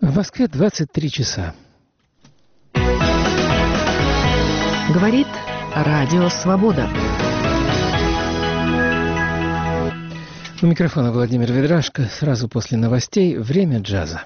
В Москве 23 часа. Говорит Радио Свобода. У микрофона Владимир Ведрашко. Сразу после новостей «Время джаза».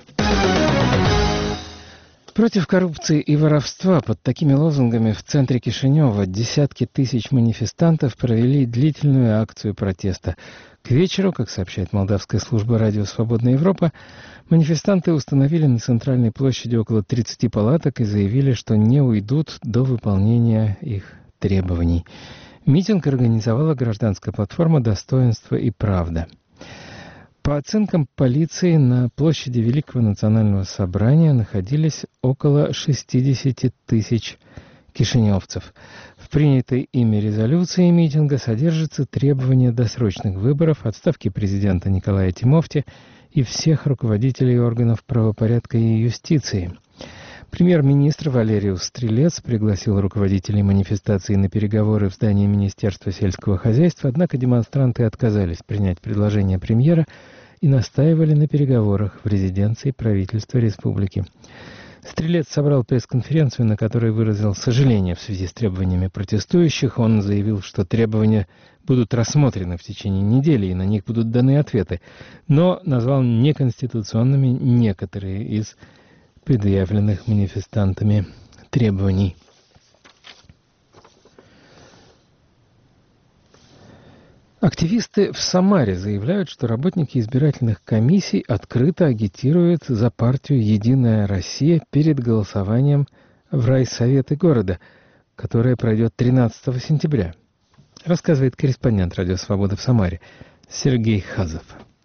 Против коррупции и воровства под такими лозунгами в центре Кишинева десятки тысяч манифестантов провели длительную акцию протеста. К вечеру, как сообщает молдавская служба «Радио Свободная Европа», манифестанты установили на центральной площади около 30 палаток и заявили, что не уйдут до выполнения их требований. Митинг организовала гражданская платформа «Достоинство и правда». По оценкам полиции, на площади Великого национального собрания находились около 60 тысяч кишиневцев. В принятой ими резолюции митинга содержится требование досрочных выборов, отставки президента Николая Тимофти и всех руководителей органов правопорядка и юстиции. Премьер-министр Валериус Стрелец пригласил руководителей манифестации на переговоры в здании Министерства сельского хозяйства, однако демонстранты отказались принять предложение премьера и настаивали на переговорах в резиденции правительства республики. Стрелец собрал пресс-конференцию, на которой выразил сожаление в связи с требованиями протестующих. Он заявил, что требования будут рассмотрены в течение недели и на них будут даны ответы, но назвал неконституционными некоторые из предъявленных манифестантами требований. Активисты в Самаре заявляют, что работники избирательных комиссий открыто агитируют за партию «Единая Россия» перед голосованием в райсоветы города, которое пройдет 13 сентября. Рассказывает корреспондент «Радио Свобода» в Самаре Сергей Хазов.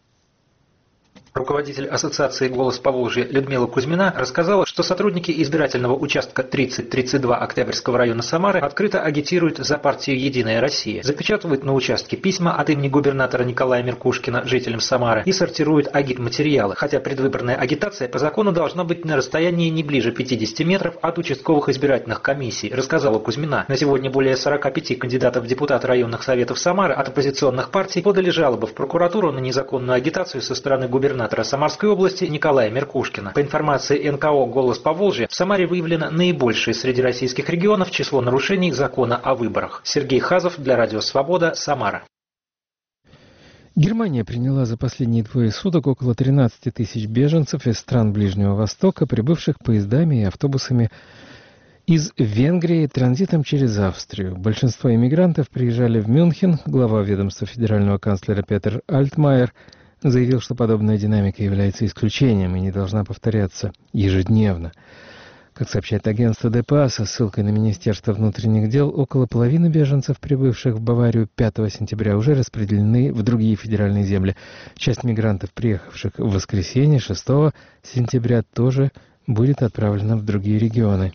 Руководитель ассоциации «Голос Поволжья» Людмила Кузьмина рассказала, что сотрудники избирательного участка 3032 Октябрьского района Самары открыто агитируют за партию «Единая Россия», запечатывают на участке письма от имени губернатора Николая Меркушкина жителям Самары и сортируют агитматериалы, хотя предвыборная агитация по закону должна быть на расстоянии не ближе 50 метров от участковых избирательных комиссий, рассказала Кузьмина. На сегодня более 45 кандидатов в депутаты районных советов Самары от оппозиционных партий подали жалобы в прокуратуру на незаконную агитацию со стороны губернатора Самарской области Николая Меркушкина. По информации НКО «Голос Поволжья», в Самаре выявлено наибольшее среди российских регионов число нарушений закона о выборах. Сергей Хазов для Радио Свобода, Самара. Германия приняла за последние 2 суток около 13 тысяч беженцев из стран Ближнего Востока, прибывших поездами и автобусами из Венгрии транзитом через Австрию. Большинство иммигрантов приезжали в Мюнхен. Глава ведомства федерального канцлера Петер Альтмайер заявил, что подобная динамика является исключением и не должна повторяться ежедневно. Как сообщает агентство ДПА со ссылкой на Министерство внутренних дел, около половины беженцев, прибывших в Баварию 5 сентября, уже распределены в другие федеральные земли. Часть мигрантов, приехавших в воскресенье 6 сентября, тоже будет отправлена в другие регионы.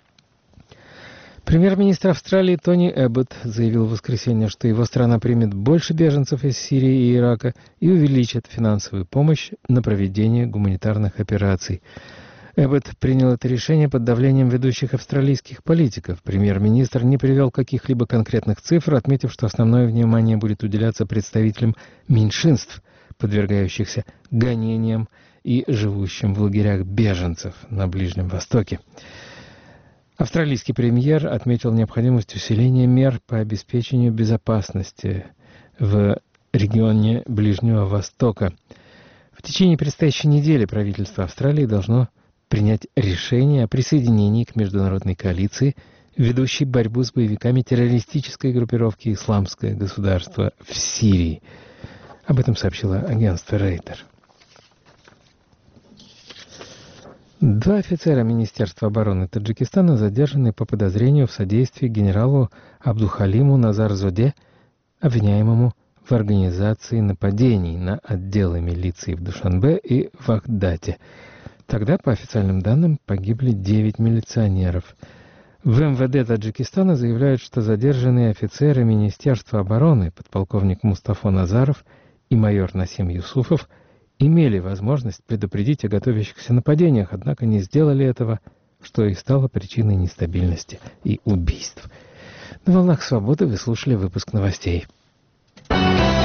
Премьер-министр Австралии Тони Эбботт заявил в воскресенье, что его страна примет больше беженцев из Сирии и Ирака и увеличит финансовую помощь на проведение гуманитарных операций. Эбботт принял это решение под давлением ведущих австралийских политиков. Премьер-министр не привел каких-либо конкретных цифр, отметив, что основное внимание будет уделяться представителям меньшинств, подвергающихся гонениям и живущим в лагерях беженцев на Ближнем Востоке. Австралийский премьер отметил необходимость усиления мер по обеспечению безопасности в регионе Ближнего Востока. В течение предстоящей недели правительство Австралии должно принять решение о присоединении к международной коалиции, ведущей борьбу с боевиками террористической группировки «Исламское государство» в Сирии. Об этом сообщило агентство Рейтер. 2 офицера Министерства обороны Таджикистана задержаны по подозрению в содействии генералу Абдухалиму Назарзоде, обвиняемому в организации нападений на отделы милиции в Душанбе и Вахдате. Тогда, по официальным данным, погибли 9 милиционеров. В МВД Таджикистана заявляют, что задержанные офицеры Министерства обороны, подполковник Мустафа Назаров и майор Насим Юсуфов, имели возможность предупредить о готовящихся нападениях, однако не сделали этого, что и стало причиной нестабильности и убийств. На волнах «Свободы» вы слушали выпуск новостей.